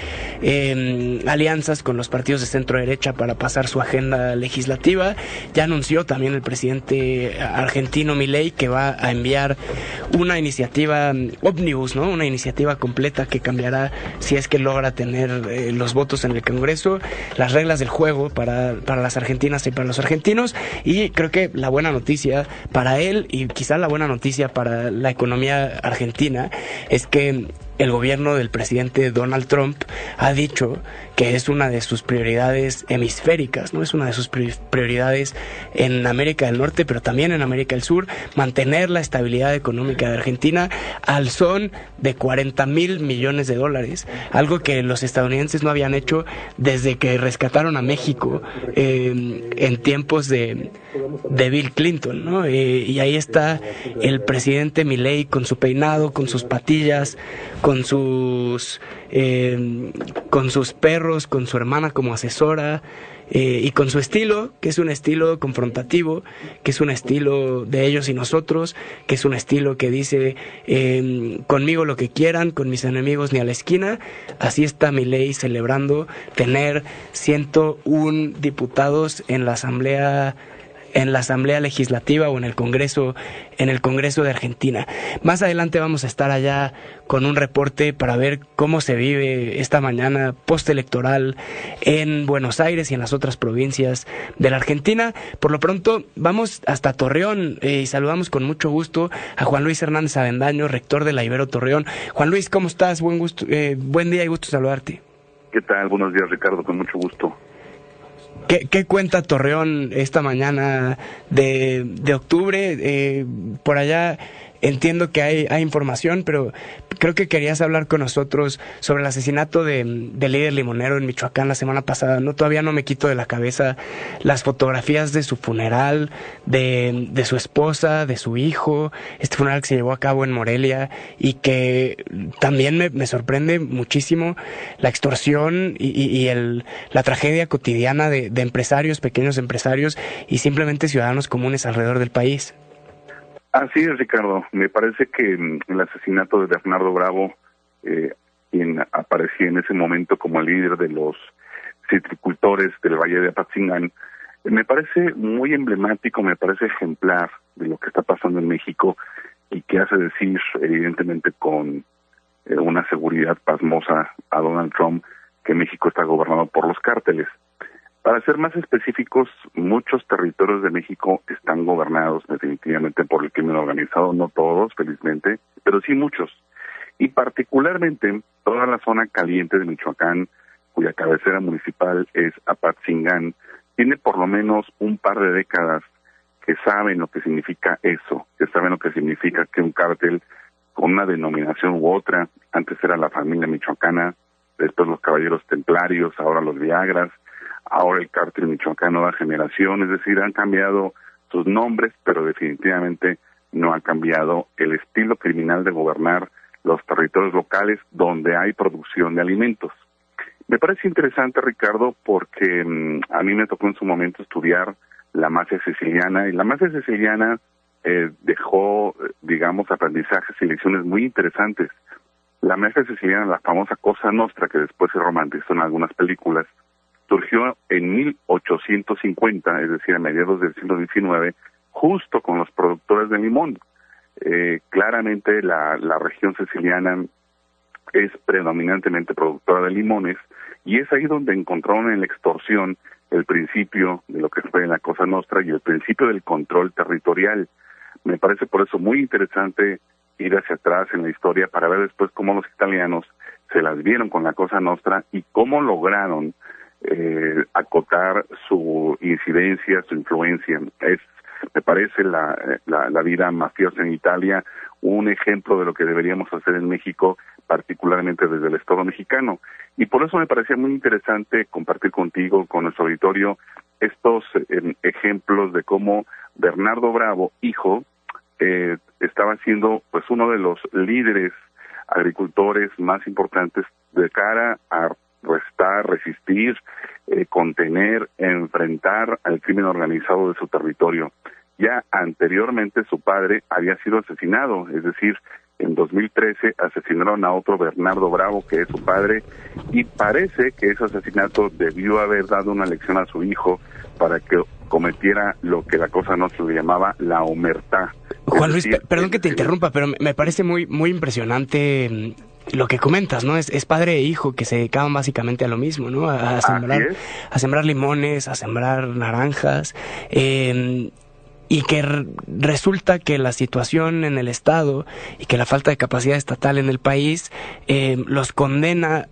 eh, alianzas con los partidos de centro derecha para pasar su agenda legislativa. Ya anunció también el presidente argentino Milei que va a enviar una iniciativa ómnibus, ¿no? Una iniciativa completa que cambiará, si es que logra tener eh, los votos en el Congreso, las reglas del juego para, para las argentinas y para los argentinos. Y creo que la buena noticia para él y quizá la buena noticia para la economía argentina es que el gobierno del presidente Donald Trump ha dicho que es una de sus prioridades hemisféricas, ¿no? Es una de sus prioridades en América del Norte, pero también en América del Sur, mantener la estabilidad económica de Argentina al son de cuarenta mil millones de dólares, algo que los estadounidenses no habían hecho desde que rescataron a México eh, en tiempos de, de Bill Clinton, ¿no? Eh, y ahí está el presidente Milei con su peinado, con sus patillas, con sus eh, con sus perros, con su hermana como asesora eh, y con su estilo, que es un estilo confrontativo, que es un estilo de ellos y nosotros, que es un estilo que dice eh, conmigo lo que quieran, con mis enemigos ni a la esquina. Así está Milei celebrando tener ciento uno diputados en la asamblea en la Asamblea Legislativa o en el Congreso, en el Congreso de Argentina. Más adelante vamos a estar allá con un reporte para ver cómo se vive esta mañana postelectoral en Buenos Aires y en las otras provincias de la Argentina. Por lo pronto, vamos hasta Torreón eh, y saludamos con mucho gusto a Juan Luis Hernández Avendaño, rector de la Ibero Torreón. Juan Luis, ¿cómo estás? Buen gusto, eh, buen día y gusto saludarte. ¿Qué tal? Buenos días, Ricardo, con mucho gusto. ¿Qué, ¿Qué cuenta Torreón esta mañana de, de octubre? Eh, por allá entiendo que hay, hay información, pero creo que querías hablar con nosotros sobre el asesinato de, del líder limonero en Michoacán la semana pasada. No, todavía no me quito de la cabeza las fotografías de su funeral, de, de su esposa, de su hijo, este funeral que se llevó a cabo en Morelia y que también me, me sorprende muchísimo la extorsión y, y, y el, la tragedia cotidiana de, de empresarios, pequeños empresarios y simplemente ciudadanos comunes alrededor del país. Así es, Ricardo. Me parece que el asesinato de Bernardo Bravo, eh, quien aparecía en ese momento como el líder de los citricultores del Valle de Apatzingán, me parece muy emblemático, me parece ejemplar de lo que está pasando en México y que hace decir, evidentemente, con eh, una seguridad pasmosa a Donald Trump que México está gobernado por los cárteles. Para ser más específicos, muchos territorios de México están gobernados definitivamente por el crimen organizado, no todos, felizmente, pero sí muchos. Y particularmente toda la zona caliente de Michoacán, cuya cabecera municipal es Apatzingán, tiene por lo menos un par de décadas que saben lo que significa eso, que saben lo que significa que un cártel con una denominación u otra. Antes era la familia michoacana, después los caballeros templarios, ahora los Viagras, ahora el cártel michoacán Nueva Generación. Es decir, han cambiado sus nombres, pero definitivamente no ha cambiado el estilo criminal de gobernar los territorios locales donde hay producción de alimentos. Me parece interesante, Ricardo, porque mmm, a mí me tocó en su momento estudiar la mafia siciliana, y la mafia siciliana eh, dejó, digamos, aprendizajes y lecciones muy interesantes. La mafia siciliana, la famosa Cosa Nostra, que después se romantizó en algunas películas, surgió en mil ochocientos cincuenta, es decir, a mediados del siglo diecinueve, justo con los productores de limón. Eh, claramente la, la región siciliana es predominantemente productora de limones, y es ahí donde encontraron en la extorsión el principio de lo que fue la Cosa Nostra y el principio del control territorial. Me parece por eso muy interesante ir hacia atrás en la historia para ver después cómo los italianos se las vieron con la Cosa Nostra y cómo lograron eh, acotar su incidencia, su influencia. Es, me parece, la, la, la vida mafiosa en Italia un ejemplo de lo que deberíamos hacer en México, particularmente desde el Estado mexicano. Y por eso me parecía muy interesante compartir contigo, con nuestro auditorio, estos eh, ejemplos de cómo Bernardo Bravo, hijo, eh, estaba siendo pues uno de los líderes agricultores más importantes de cara a restar, resistir, eh, contener, enfrentar al crimen organizado de su territorio. Ya anteriormente su padre había sido asesinado, es decir, en dos mil trece asesinaron a otro Bernardo Bravo, que es su padre, y parece que ese asesinato debió haber dado una lección a su hijo para que cometiera lo que la Cosa Nostra le llamaba la omertá. Juan Luis, decir, perdón que te interrumpa, pero me parece muy muy impresionante lo que comentas, ¿no? Es, es padre e hijo que se dedicaban básicamente a lo mismo, ¿no? A, a sembrar, a sembrar limones, a sembrar naranjas, eh, y que r- resulta que la situación en el Estado y que la falta de capacidad estatal en el país eh, los condena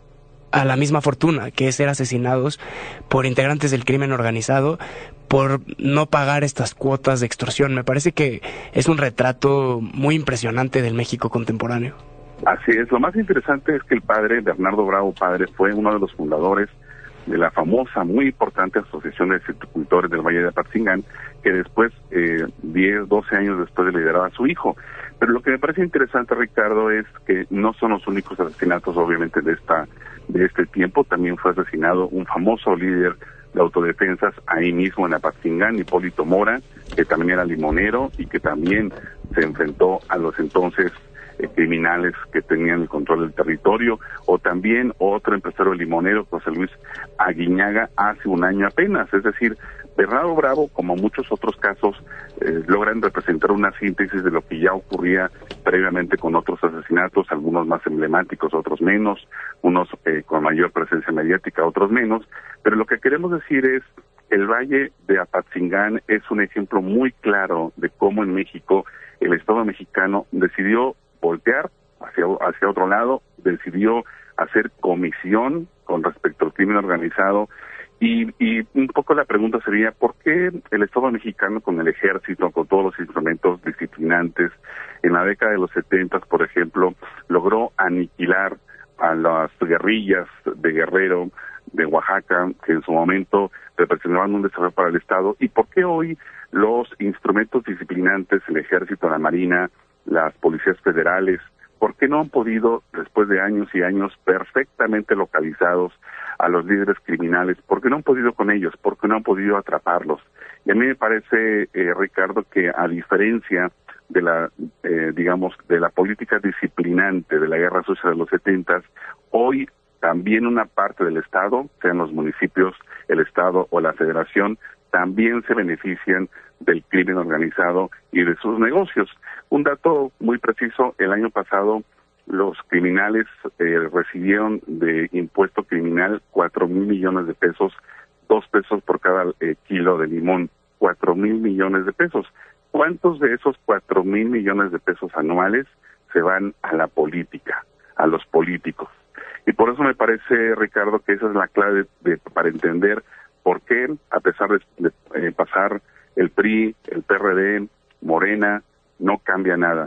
a la misma fortuna, que es ser asesinados por integrantes del crimen organizado por no pagar estas cuotas de extorsión. Me parece que es un retrato muy impresionante del México contemporáneo. Así es, lo más interesante es que el padre, Bernardo Bravo padre, fue uno de los fundadores de la famosa, muy importante Asociación de Citricultores del Valle de Apatzingán, que después, eh, diez, doce años después, le lideraba a su hijo. Pero lo que me parece interesante, Ricardo, es que no son los únicos asesinatos, obviamente, de esta de este tiempo. También fue asesinado un famoso líder de autodefensas ahí mismo en Apatzingán, Hipólito Mora, que también era limonero y que también se enfrentó a los entonces eh, criminales que tenían el control del territorio. O también otro empresario limonero, José Luis Aguiñaga, hace un año apenas. Es decir, Bernardo Bravo, como muchos otros casos, eh, logran representar una síntesis de lo que ya ocurría previamente con otros asesinatos, algunos más emblemáticos, otros menos, unos eh, con mayor presencia mediática, otros menos. Pero lo que queremos decir es, el Valle de Apatzingán es un ejemplo muy claro de cómo en México el Estado mexicano decidió voltear hacia, hacia otro lado, decidió hacer comisión con respecto al crimen organizado. Y, y un poco la pregunta sería, ¿por qué el Estado mexicano, con el ejército, con todos los instrumentos disciplinantes, en la década de los setentas, por ejemplo, logró aniquilar a las guerrillas de Guerrero, de Oaxaca, que en su momento representaban un desafío para el Estado? ¿Y por qué hoy los instrumentos disciplinantes, el ejército, la marina, las policías federales, por qué no han podido, después de años y años perfectamente localizados a los líderes criminales, por qué no han podido con ellos, por qué no han podido atraparlos? Y a mí me parece, eh, Ricardo, que a diferencia de la, eh, digamos, de la política disciplinante de la guerra sucia de los setentas, hoy también una parte del Estado, sean los municipios, el Estado o la Federación, también se benefician del crimen organizado y de sus negocios. Un dato muy preciso, el año pasado los criminales eh, recibieron de impuesto criminal cuatro mil millones de pesos, dos pesos por cada eh, kilo de limón, cuatro mil millones de pesos. ¿Cuántos de esos cuatro mil millones de pesos anuales se van a la política, a los políticos? Y por eso me parece, Ricardo, que esa es la clave de, para entender por qué, a pesar de, de eh, pasar el P R I, el P R D, Morena, no cambia nada.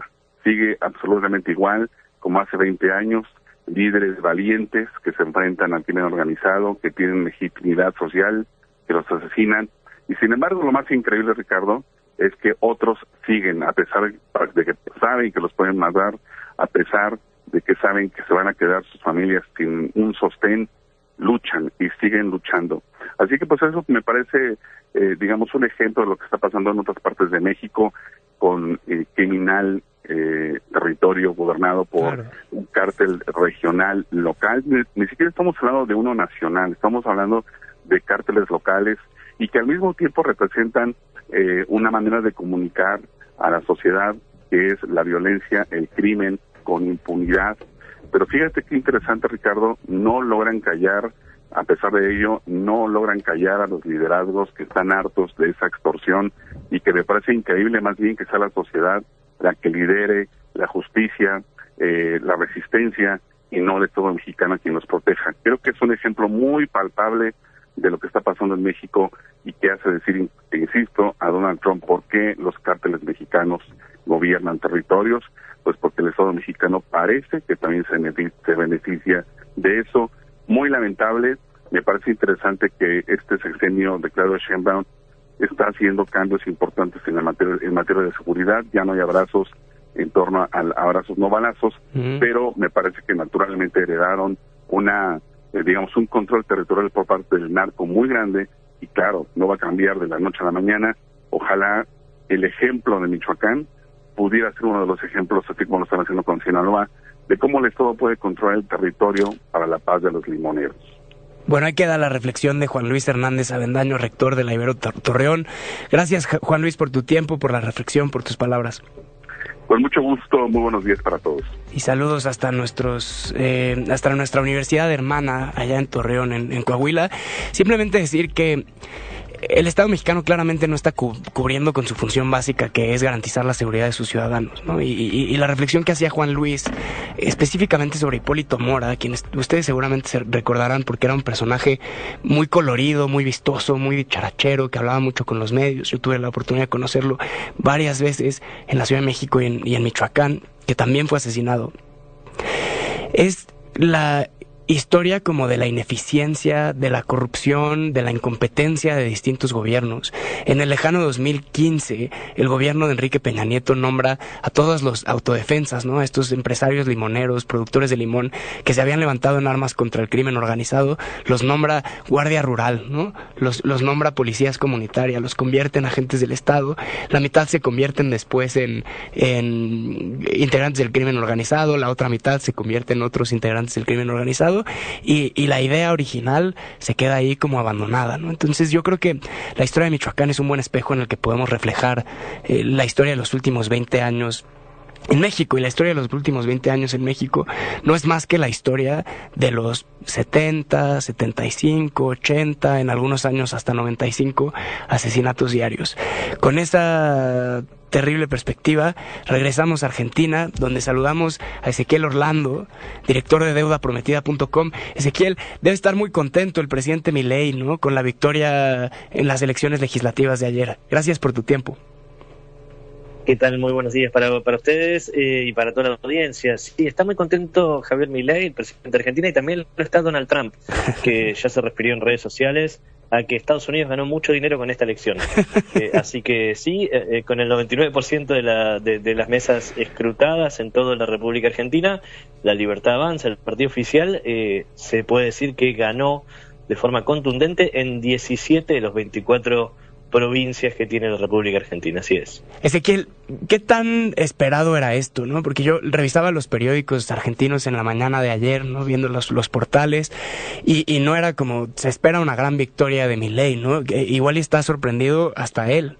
sigue absolutamente igual como hace veinte años, líderes valientes que se enfrentan al crimen organizado, que tienen legitimidad social, que los asesinan. Y sin embargo, lo más increíble, Ricardo, es que otros siguen, a pesar de que saben que los pueden matar, a pesar de que saben que se van a quedar sus familias sin un sostén, luchan y siguen luchando. Así que pues eso me parece, eh, digamos, un ejemplo de lo que está pasando en otras partes de México con eh, criminal eh, territorio gobernado por claro. un cártel regional local. Ni, ni siquiera estamos hablando de uno nacional, estamos hablando de cárteles locales y que al mismo tiempo representan eh, una manera de comunicar a la sociedad que es la violencia, el crimen con impunidad. Pero fíjate qué interesante, Ricardo, no logran callar, a pesar de ello, no logran callar a los liderazgos que están hartos de esa extorsión y que me parece increíble más bien que sea la sociedad la que lidere la justicia, eh, la resistencia y no de todo mexicano quien los proteja. Creo que es un ejemplo muy palpable de lo que está pasando en México y que hace decir, insisto, a Donald Trump por qué los cárteles mexicanos gobiernan territorios, pues porque el Estado mexicano parece que también se beneficia, se beneficia de eso. Muy lamentable, me parece interesante que este sexenio de Claudia Sheinbaum está haciendo cambios importantes en la materia, en materia de seguridad. Ya no hay abrazos en torno a, a abrazos no balazos, mm. pero me parece que naturalmente heredaron una, eh, digamos, un control territorial por parte del narco muy grande y claro, no va a cambiar de la noche a la mañana. Ojalá el ejemplo de Michoacán pudiera ser uno de los ejemplos, así como lo están haciendo con Sinaloa, de cómo el Estado puede controlar el territorio para la paz de los limoneros. Bueno, ahí queda la reflexión de Juan Luis Hernández Avendaño, rector de la Ibero Torreón. Gracias, Juan Luis, por tu tiempo, por la reflexión, por tus palabras. Con mucho gusto, muy buenos días para todos. Y saludos hasta nuestros, eh, hasta nuestra universidad hermana allá en Torreón, en, en Coahuila. Simplemente decir que el Estado mexicano claramente no está cu- cubriendo con su función básica, que es garantizar la seguridad de sus ciudadanos, ¿no? Y, y, y la reflexión que hacía Juan Luis, específicamente sobre Hipólito Mora, quienes ustedes seguramente se recordarán porque era un personaje muy colorido, muy vistoso, muy dicharachero, que hablaba mucho con los medios. Yo tuve la oportunidad de conocerlo varias veces en la Ciudad de México y en, y en Michoacán, que también fue asesinado. Es la historia como de la ineficiencia, de la corrupción, de la incompetencia de distintos gobiernos. En el lejano dos mil quince, el gobierno de Enrique Peña Nieto nombra a todos los autodefensas, ¿no? Estos empresarios limoneros, productores de limón, que se habían levantado en armas contra el crimen organizado, los nombra Guardia Rural, ¿no? Los, los nombra policías comunitarias, los convierte en agentes del Estado. La mitad se convierten después en, en integrantes del crimen organizado, la otra mitad se convierte en otros integrantes del crimen organizado. Y, y la idea original se queda ahí como abandonada, ¿no? Entonces yo creo que la historia de Michoacán es un buen espejo en el que podemos reflejar eh, la historia de los últimos veinte años en México, y la historia de los últimos veinte años en México no es más que la historia de los setenta, setenta y cinco, ochenta, en algunos años hasta noventa y cinco asesinatos diarios. Con esa terrible perspectiva, regresamos a Argentina, donde saludamos a Ezequiel Orlando, director de deuda prometida punto com. Ezequiel, debe estar muy contento el presidente Milei, ¿no?, con la victoria en las elecciones legislativas de ayer. Gracias por tu tiempo. ¿Qué tal? Muy buenos días para, para ustedes eh, y para toda la audiencia. Sí, está muy contento Javier Milei, el presidente de Argentina, y también lo está Donald Trump, que ya se refirió en redes sociales a que Estados Unidos ganó mucho dinero con esta elección. Eh, así que sí, eh, con el noventa y nueve por ciento de, la, de, de las mesas escrutadas en toda la República Argentina, la Libertad Avanza, el partido oficial, eh, se puede decir que ganó de forma contundente en diecisiete de los veinticuatro provincias que tiene la República Argentina, así es. Ezequiel, ¿qué tan esperado era esto, no? Porque yo revisaba los periódicos argentinos en la mañana de ayer, ¿no?, viendo los, los portales, y, y no era como, se espera una gran victoria de Milei, ¿no? Igual está sorprendido hasta él.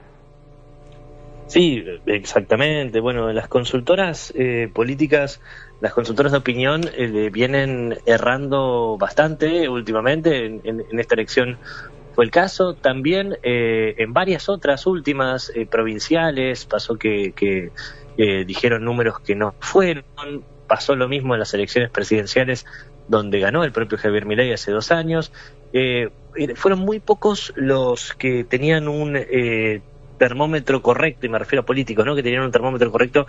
Sí, exactamente. Bueno, las consultoras eh, políticas, las consultoras de opinión eh, vienen errando bastante últimamente. En, en, en esta elección fue el caso. También eh, en varias otras últimas eh, provinciales pasó que, que eh, dijeron números que no fueron. Pasó lo mismo en las elecciones presidenciales, donde ganó el propio Javier Milei hace dos años. Eh, fueron muy pocos los que tenían un eh, termómetro correcto, y me refiero a políticos, ¿no?, que tenían un termómetro correcto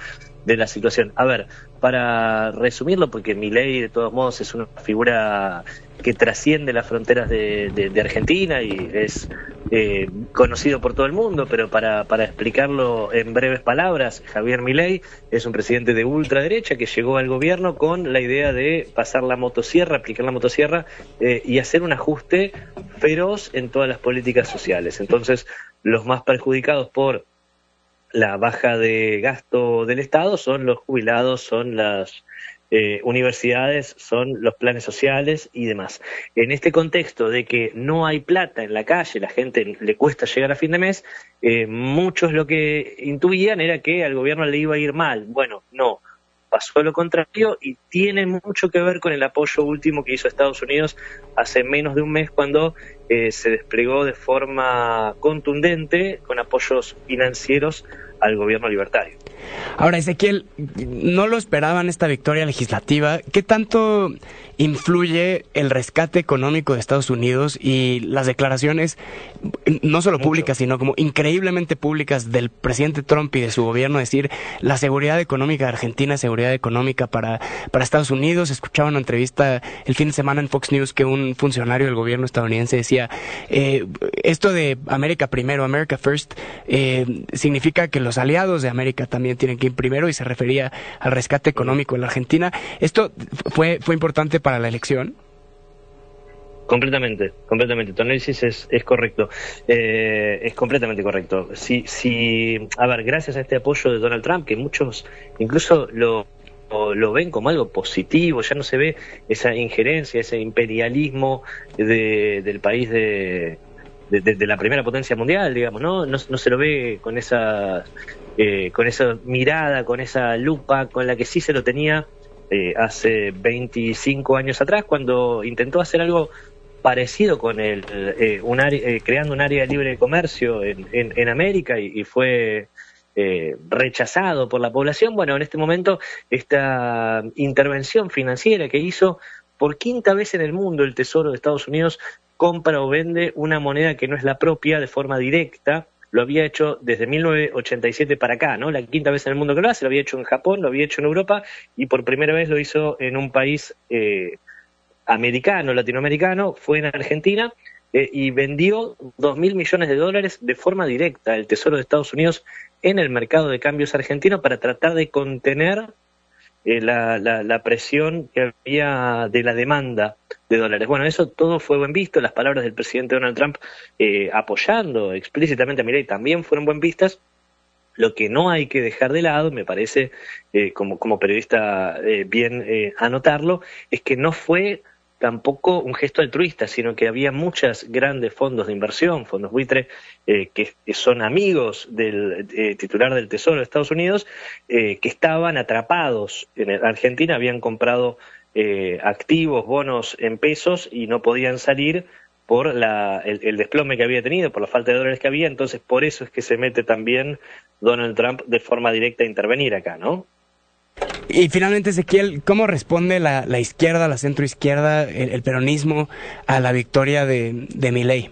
de la situación. A ver, para resumirlo, porque Milei de todos modos es una figura que trasciende las fronteras de, de, de Argentina y es eh, conocido por todo el mundo, pero para, para explicarlo en breves palabras, Javier Milei es un presidente de ultraderecha que llegó al gobierno con la idea de pasar la motosierra, aplicar la motosierra eh, y hacer un ajuste feroz en todas las políticas sociales. Entonces, los más perjudicados por la baja de gasto del Estado son los jubilados, son las eh, universidades, son los planes sociales y demás. En este contexto de que no hay plata en la calle, la gente le cuesta llegar a fin de mes, eh, muchos lo que intuían era que al gobierno le iba a ir mal. Bueno, no, pasó lo contrario y tiene mucho que ver con el apoyo último que hizo Estados Unidos hace menos de un mes cuando eh, se desplegó de forma contundente con apoyos financieros al gobierno libertario. Ahora, Ezequiel, no lo esperaban esta victoria legislativa. ¿Qué tanto influye el rescate económico de Estados Unidos y las declaraciones, no solo públicas, sino como increíblemente públicas del presidente Trump y de su gobierno, decir la seguridad económica de Argentina, seguridad económica para, para Estados Unidos? Escuchaba una entrevista el fin de semana en Fox News que un funcionario del gobierno estadounidense decía, eh, esto de América primero, America first, eh, significa que los aliados de América también tienen que ir primero, y se refería al rescate económico en la Argentina. ¿Esto fue, fue importante para la elección? Completamente, completamente. Tu análisis es, es correcto. Eh, es completamente correcto. Si, si, a ver, gracias a este apoyo de Donald Trump, que muchos incluso lo, lo ven como algo positivo, ya no se ve esa injerencia, ese imperialismo de, del país de, de, de, de la primera potencia mundial, digamos, ¿no? No, no se lo ve con esa, eh, con esa mirada, con esa lupa con la que sí se lo tenía eh, hace veinticinco años atrás, cuando intentó hacer algo parecido con el eh, un área, eh, creando un área libre de comercio en, en, en América y, y fue eh, rechazado por la población. Bueno, en este momento esta intervención financiera que hizo por quinta vez en el mundo el Tesoro de Estados Unidos compra o vende una moneda que no es la propia de forma directa. Lo había hecho desde mil novecientos ochenta y siete para acá, ¿no? La quinta vez en el mundo que lo hace, lo había hecho en Japón, lo había hecho en Europa y por primera vez lo hizo en un país eh, americano, latinoamericano, fue en Argentina eh, y vendió dos mil millones de dólares de forma directa el Tesoro de Estados Unidos en el mercado de cambios argentino para tratar de contener eh, la, la, la presión que había de la demanda de dólares. Bueno, eso todo fue buen visto, las palabras del presidente Donald Trump eh, apoyando explícitamente a Milei también fueron buen vistas. Lo que no hay que dejar de lado, me parece, eh, como, como periodista eh, bien eh, anotarlo, es que no fue tampoco un gesto altruista, sino que había muchos grandes fondos de inversión, fondos buitre, eh, que, que son amigos del eh, titular del Tesoro de Estados Unidos, eh, que estaban atrapados en Argentina, habían comprado eh, activos, bonos en pesos y no podían salir por la, el, el desplome que había tenido, por la falta de dólares que había. Entonces por eso es que se mete también Donald Trump de forma directa a intervenir acá, ¿no? Y finalmente, Ezequiel, ¿cómo responde la, la izquierda, la centroizquierda, el, el peronismo a la victoria de, de Milei?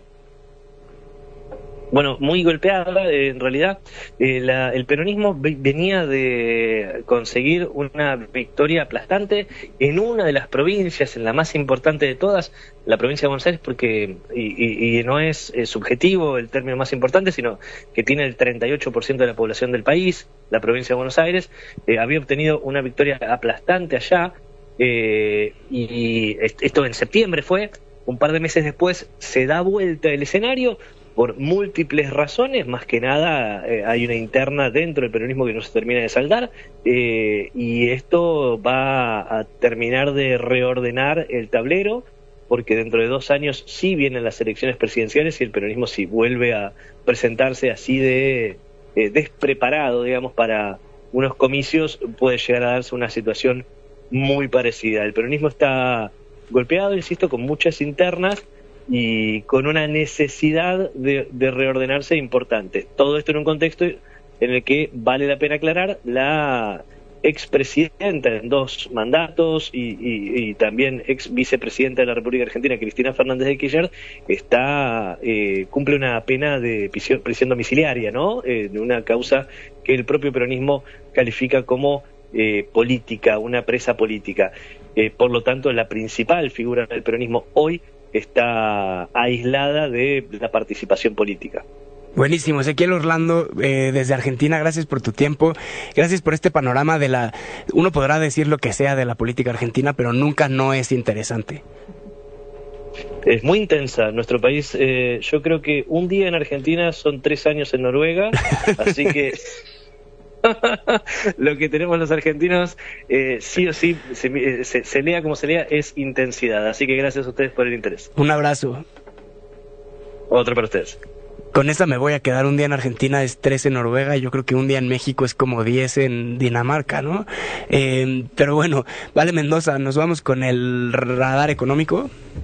Bueno, muy golpeada, eh, en realidad. Eh, la, el peronismo venía de conseguir una victoria aplastante en una de las provincias, en la más importante de todas, la provincia de Buenos Aires, porque, y, y, y no es eh, subjetivo el término más importante, sino que tiene el treinta y ocho por ciento de la población del país, la provincia de Buenos Aires, eh, había obtenido una victoria aplastante allá, eh, y esto en septiembre fue, un par de meses después se da vuelta el escenario, por múltiples razones, más que nada eh, hay una interna dentro del peronismo que no se termina de saldar, eh, y esto va a terminar de reordenar el tablero, porque dentro de dos años sí vienen las elecciones presidenciales y el peronismo sí vuelve a presentarse así de eh, despreparado, digamos, para unos comicios, puede llegar a darse una situación muy parecida. El peronismo está golpeado, insisto, con muchas internas, y con una necesidad de, de reordenarse importante. Todo esto en un contexto en el que vale la pena aclarar la expresidenta en dos mandatos y, y, y también ex vicepresidenta de la República Argentina, Cristina Fernández de Kirchner, está eh, cumple una pena de prisión, prisión domiciliaria, ¿no? Eh, de una causa que el propio peronismo califica como eh, política, una presa política. Eh, por lo tanto, la principal figura del peronismo hoy está aislada de la participación política. Buenísimo, Ezequiel Orlando, eh, desde Argentina, gracias por tu tiempo, gracias por este panorama de la... Uno podrá decir lo que sea de la política argentina, pero nunca no es interesante. Es muy intensa. Nuestro país, eh, yo creo que un día en Argentina son tres años en Noruega, así que lo que tenemos los argentinos, eh, sí o sí, se, se, se lea como se lea, es intensidad. Así que gracias a ustedes por el interés. Un abrazo. Otro para ustedes. Con esa me voy a quedar. Un día en Argentina es tres en Noruega, yo creo que un día en México es como diez en Dinamarca, ¿no? Eh, pero bueno, Vale Mendoza, nos vamos con el radar económico.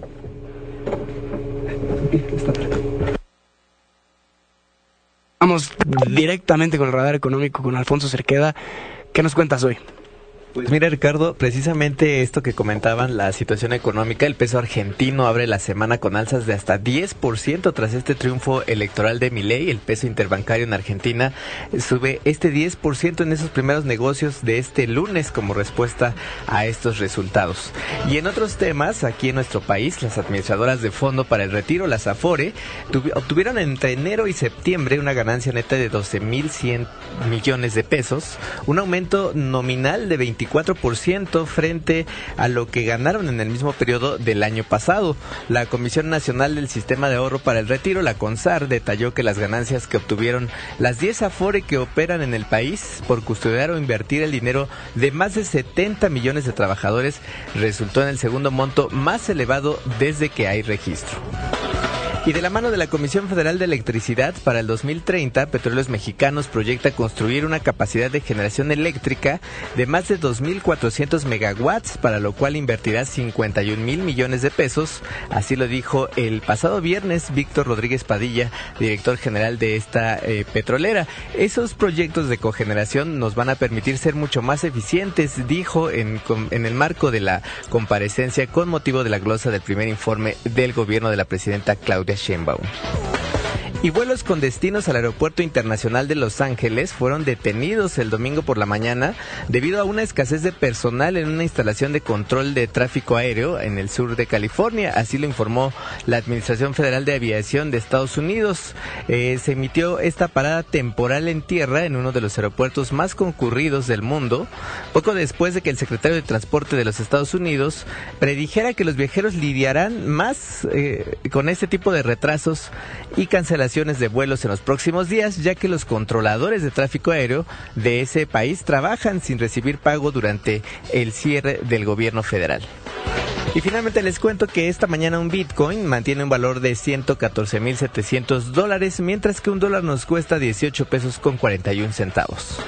Vamos directamente con el radar económico con Alfonso Cerqueda. ¿Qué nos cuentas hoy? Pues mira, Ricardo, precisamente esto que comentaban, la situación económica, el peso argentino abre la semana con alzas de hasta diez por ciento tras este triunfo electoral de Milei. El peso interbancario en Argentina sube este diez por ciento en esos primeros negocios de este lunes como respuesta a estos resultados. Y en otros temas, aquí en nuestro país, las administradoras de fondo para el retiro, las Afore, obtuvieron entre enero y septiembre una ganancia neta de doce mil cien millones de pesos, un aumento nominal de veinticuatro por ciento frente a lo que ganaron en el mismo periodo del año pasado. La Comisión Nacional del Sistema de Ahorro para el Retiro, la CONSAR, detalló que las ganancias que obtuvieron las diez Afore que operan en el país por custodiar o invertir el dinero de más de setenta millones de trabajadores resultó en el segundo monto más elevado desde que hay registro. Y de la mano de la Comisión Federal de Electricidad, para el dos mil treinta, Petróleos Mexicanos proyecta construir una capacidad de generación eléctrica de más de dos mil cuatrocientos megawatts, para lo cual invertirá cincuenta y un mil millones de pesos. Así lo dijo el pasado viernes Víctor Rodríguez Padilla, director general de esta eh, petrolera. Esos proyectos de cogeneración nos van a permitir ser mucho más eficientes, dijo en, en el marco de la comparecencia con motivo de la glosa del primer informe del gobierno de la presidenta Claudia Sheinbaum. Y vuelos con destinos al Aeropuerto Internacional de Los Ángeles fueron detenidos el domingo por la mañana debido a una escasez de personal en una instalación de control de tráfico aéreo en el sur de California. Así lo informó la Administración Federal de Aviación de Estados Unidos. Eh, se emitió esta parada temporal en tierra en uno de los aeropuertos más concurridos del mundo, poco después de que el secretario de Transporte de los Estados Unidos predijera que los viajeros lidiarán más eh, con este tipo de retrasos y cancelaciones de vuelos en los próximos días, ya que los controladores de tráfico aéreo de ese país trabajan sin recibir pago durante el cierre del gobierno federal. Y finalmente les cuento que esta mañana un Bitcoin mantiene un valor de ciento catorce mil setecientos dólares, mientras que un dólar nos cuesta dieciocho pesos con cuarenta y un centavos.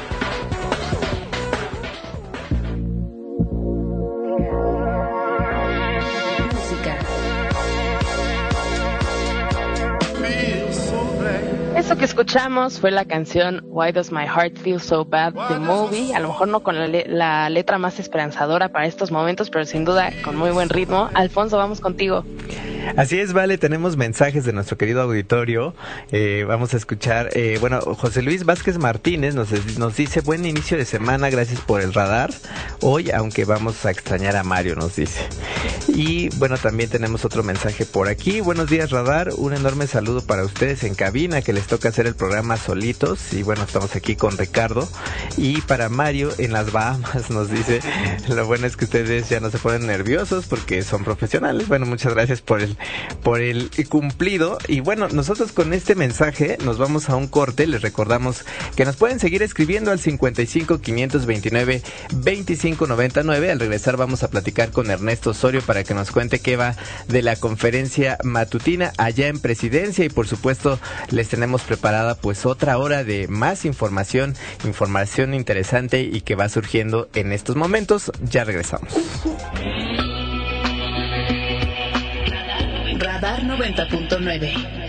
Eso que escuchamos fue la canción Why Does My Heart Feel So Bad de Moby, a lo mejor no con la, le- la letra más esperanzadora para estos momentos, pero sin duda con muy buen ritmo. Alfonso, vamos contigo. Así es, Vale, tenemos mensajes de nuestro querido auditorio. Eh, vamos a escuchar, eh, bueno, José Luis Vázquez Martínez nos, nos dice, buen inicio de semana, gracias por el radar. Hoy, aunque vamos a extrañar a Mario, nos dice. Y bueno, también tenemos otro mensaje por aquí. Buenos días, radar, un enorme saludo para ustedes en cabina, que les toca hacer el programa solitos. Y bueno, estamos aquí con Ricardo. Y para Mario en las Bahamas nos dice, lo bueno es que ustedes ya no se ponen nerviosos porque son profesionales. Bueno, muchas gracias por el por el cumplido. Y bueno, nosotros con este mensaje nos vamos a un corte. Les recordamos que nos pueden seguir escribiendo al cincuenta y cinco, quinientos veintinueve, veinticinco noventa y nueve. Al regresar vamos a platicar con Ernesto Osorio para que nos cuente qué va de la conferencia matutina allá en Presidencia. Y por supuesto les tenemos preparada pues otra hora de más información, información interesante y que va surgiendo en estos momentos. Ya regresamos. Radar noventa punto nueve.